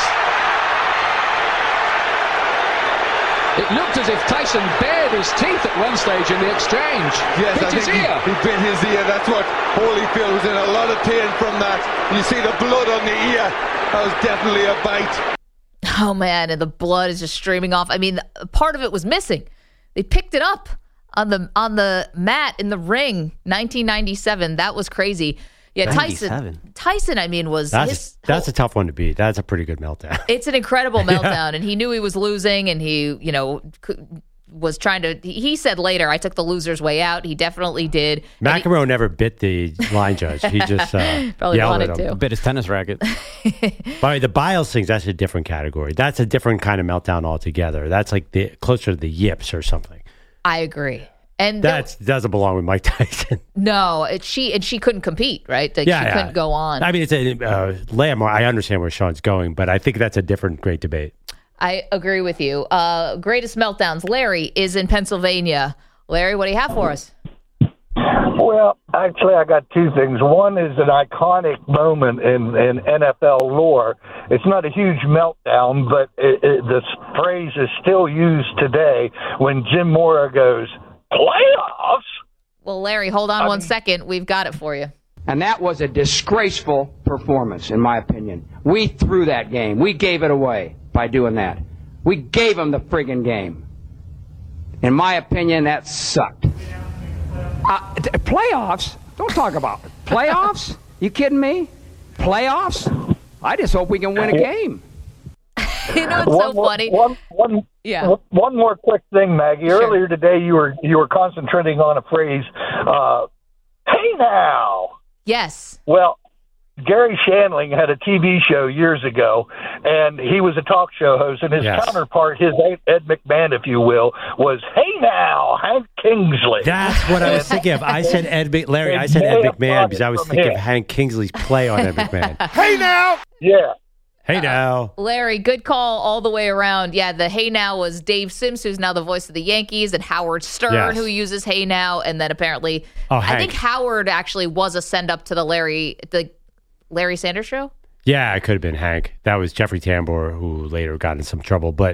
It looked as if Tyson bared his teeth at one stage in the exchange. Yes, bit his ear. He bit his ear. That's what Holyfield was in a lot of pain from that. You see the blood on the ear. That was definitely a bite. Oh, man, and the blood is just streaming off. I mean, part of it was missing. They picked it up on the mat in the ring, 1997. That was crazy. Yeah, 97. Tyson, I mean, was that's a tough one to beat. That's a pretty good meltdown. It's an incredible meltdown, and he knew he was losing, and he, was trying to. He said later, "I took the loser's way out." He definitely did. McEnroe never bit the line judge. He just probably yelled wanted at him. to. Bit his tennis racket. By the way, the Biles things, that's a different category. That's a different kind of meltdown altogether. That's like closer to the yips or something. I agree. And that doesn't belong with Mike Tyson. No, she couldn't compete, right? She couldn't go on. I mean, it's a landmark. I understand where Sean's going, but I think that's a different great debate. I agree with you. Greatest meltdowns. Larry is in Pennsylvania. Larry, what do you have for us? Well, Well, actually, I got two things. One is an iconic moment in NFL lore. It's not a huge meltdown, but this phrase is still used today when Jim Mora goes, playoffs? Well, Larry, hold on 1 second. We've got it for you. And that was a disgraceful performance, in my opinion. We threw that game. We gave it away by doing that. We gave them the friggin' game. In my opinion, that sucked. Playoffs? Don't talk about it. Playoffs? You kidding me? Playoffs? I just hope we can win a game. You know, it's so funny. One more quick thing, Maggie. Sure. Earlier today, you were concentrating on a phrase, hey now. Yes. Well, Gary Shandling had a TV show years ago, and he was a talk show host, and his counterpart, his Ed McMahon, if you will, was, hey now, Hank Kingsley. That's what I was thinking of. I said Larry, I said Ed McMahon because I was thinking of Hank Kingsley's play on Ed McMahon. Hey now! Yeah. Hey now. Larry, good call all the way around. Yeah, the hey now was Dave Sims, who's now the voice of the Yankees, and Howard Stern, who uses hey now, and then apparently, I think Howard actually was a send-up to the Larry Sanders Show? Yeah, it could have been Hank. That was Jeffrey Tambor, who later got in some trouble. But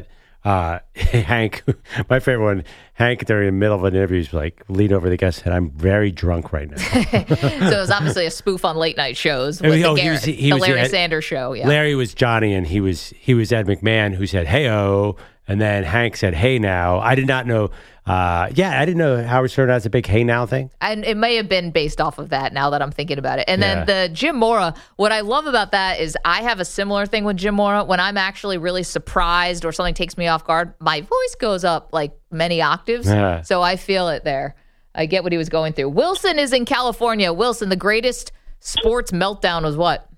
Hank, my favorite one, Hank during the middle of an interview was like, leaned over the guest and said, I'm very drunk right now. So it was obviously a spoof on late night shows with the Larry Sanders Show. Yeah. Larry was Johnny, and he was Ed McMahon, who said, hey-oh. And then Hank said, hey now. I did not know. I didn't know Howard Stern has a big hey now thing. And it may have been based off of that now that I'm thinking about it. And then the Jim Mora, what I love about that is I have a similar thing with Jim Mora. When I'm actually really surprised or something takes me off guard, my voice goes up like many octaves. Yeah. So I feel it there. I get what he was going through. Wilson is in California. Wilson, the greatest sports meltdown was what?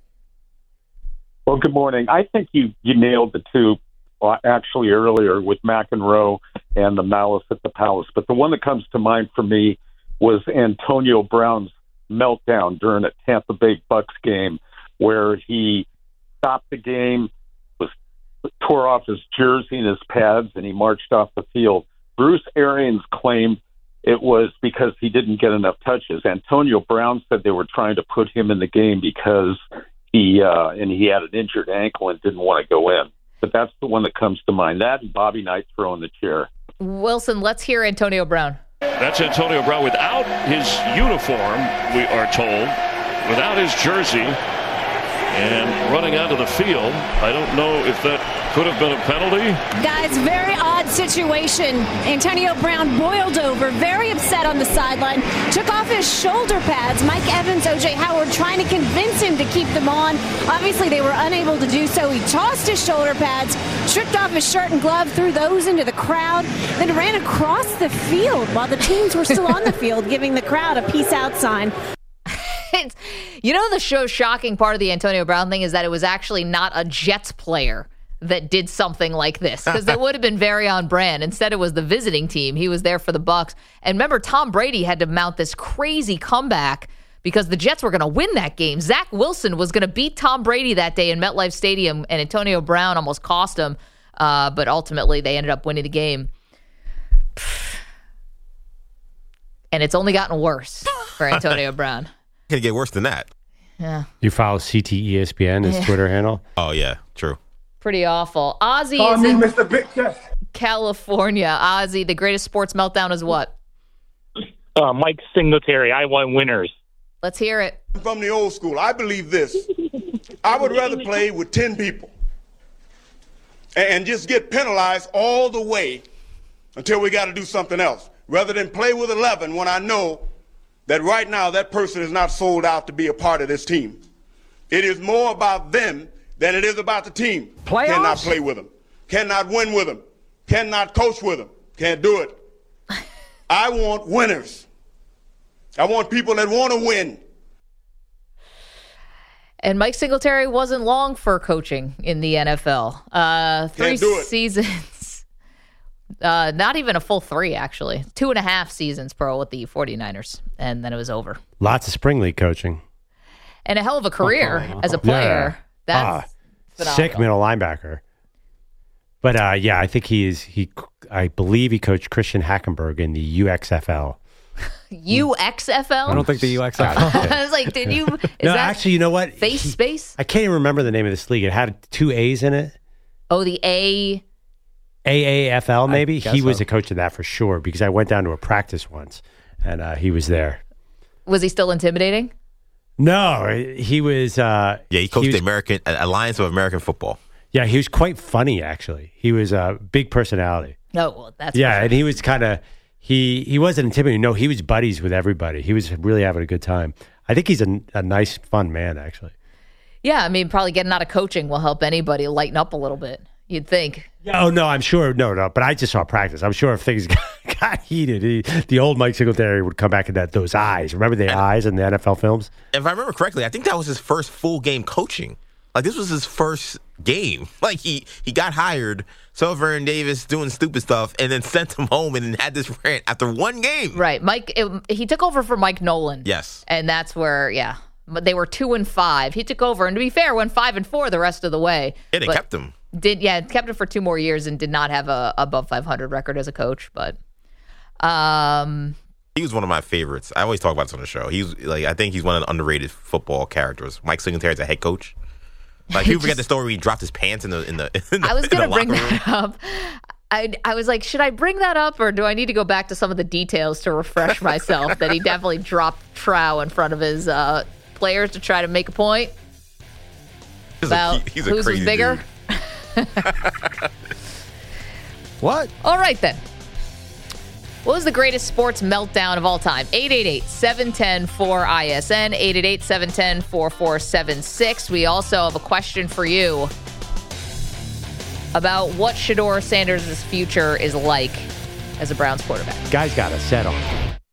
Well, good morning. I think you nailed the two. Actually earlier with McEnroe and the Malice at the Palace. But the one that comes to mind for me was Antonio Brown's meltdown during a Tampa Bay Bucks game where he stopped the game, tore off his jersey and his pads, and he marched off the field. Bruce Arians claimed it was because he didn't get enough touches. Antonio Brown said they were trying to put him in the game because he had an injured ankle and didn't want to go in. But that's the one that comes to mind. That and Bobby Knight throwing the chair. Wilson, let's hear Antonio Brown. That's Antonio Brown without his uniform, we are told, without his jersey, and running onto the field. I don't know if that could have been a penalty. Guys, very odd situation. Antonio Brown boiled over, very upset on the sideline, took off his shoulder pads. Mike Evans, O.J. Howard trying to convince him to keep them on. Obviously, they were unable to do so. He tossed his shoulder pads, stripped off his shirt and glove, threw those into the crowd, then ran across the field while the teams were still on the field, giving the crowd a peace out sign. You know, the show's shocking part of the Antonio Brown thing is that it was actually not a Jets player that did something like this, because it would have been very on brand. Instead, it was the visiting team. He was there for the Bucs. And remember, Tom Brady had to mount this crazy comeback because the Jets were going to win that game. Zach Wilson was going to beat Tom Brady that day in MetLife Stadium, and Antonio Brown almost cost him. But ultimately, they ended up winning the game. And it's only gotten worse for Antonio Brown. Can get worse than that. Yeah. You follow CTESPN, his Twitter handle? Oh, yeah, true. Pretty awful. Ozzy is in Mr. Big Chest. California. Ozzy, the greatest sports meltdown is what? Mike Singletary. I want winners. Let's hear it. I'm from the old school. I believe this. I would rather play with 10 people and just get penalized all the way until we got to do something else, rather than play with 11 when I know that right now that person is not sold out to be a part of this team. It is more about them than it is about the team. Playoffs? Cannot play with them. Cannot win with them. Cannot coach with them. Can't do it. I want winners. I want people that want to win. And Mike Singletary wasn't long for coaching in the NFL. 3 seasons. Not even a full 3, actually. 2.5 seasons pro with the 49ers. And then it was over. Lots of spring league coaching. And a hell of a career as a player. Yeah. That's sick middle linebacker. But I think I believe he coached Christian Hackenberg in the UXFL. UXFL? I don't think the UXFL. I was like, did you? Is No, that actually, you know what? face space? I can't even remember the name of this league. It had 2 A's in it. Oh, the A. AAFL, maybe. guess He was so. a coach of that for sure because I went down to a practice once and he was there. Was he still intimidating? No, he was. He coached the American Alliance of American Football. Yeah, he was quite funny, actually. He was a big personality. No, well, that's Yeah, for sure. and he was kind of, he wasn't intimidating. No, he was buddies with everybody. He was really having a good time. I think he's a nice, fun man, actually. Yeah, I mean, probably getting out of coaching will help anybody lighten up a little bit. You'd think. Yeah, oh, no, I'm sure. No, but I just saw practice. I'm sure if things got heated, the old Mike Singletary would come back in those eyes. Remember the eyes in the NFL films? If I remember correctly, I think that was his first full game coaching. Like, this was his first game. Like, he got hired, saw Vernon Davis doing stupid stuff, and then sent him home and then had this rant after one game. Right. He took over for Mike Nolan. Yes. And that's where, but they were 2-5. He took over, and to be fair, went 5-4 the rest of the way. Yeah, they kept him. Kept him for 2 more years and did not have a above 500 record as a coach. But he was one of my favorites. I always talk about this on the show. He's like, I think he's one of the underrated football characters. Mike Singletary as a head coach. Like, people forget the story where he dropped his pants in the I was going to bring locker room. that up. I was like, should I bring that up, or do I need to go back to some of the details to refresh myself that he definitely dropped trow in front of his players to try to make a point about he's a whose was crazy bigger? dude. What? All right, then. What was the greatest sports meltdown of all time? 888-710-4ISN, 888-710-4476. We also have a question for you about what Shedeur Sanders' future is like as a Browns quarterback. Guy's got a set on.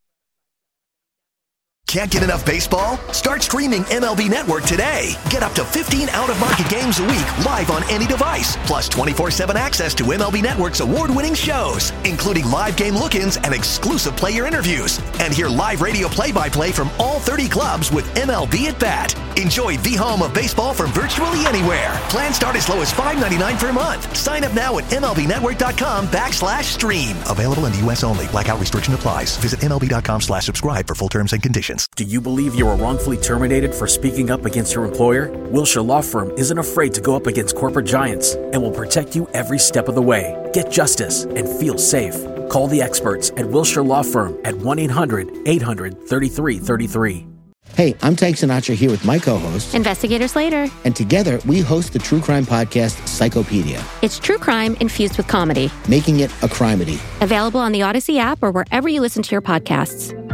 Can't get enough baseball? Start streaming MLB Network today. Get up to 15 out-of-market games a week live on any device. Plus 24/7 access to MLB Network's award-winning shows, including live game look-ins and exclusive player interviews. And hear live radio play-by-play from all 30 clubs with MLB at Bat. Enjoy the home of baseball from virtually anywhere. Plans start as low as $5.99 per month. Sign up now at MLBnetwork.com/stream. Available in the U.S. only. Blackout restriction applies. Visit MLB.com/subscribe for full terms and conditions. Do you believe you were wrongfully terminated for speaking up against your employer? Wilshire Law Firm isn't afraid to go up against corporate giants and will protect you every step of the way. Get justice and feel safe. Call the experts at Wilshire Law Firm at 1-800-800-3333. Hey, I'm Tank Sinatra here with my co-host, Investigator Slater. And together we host the true crime podcast, Psychopedia. It's true crime infused with comedy. Making it a crimedy. Available on the Odyssey app or wherever you listen to your podcasts.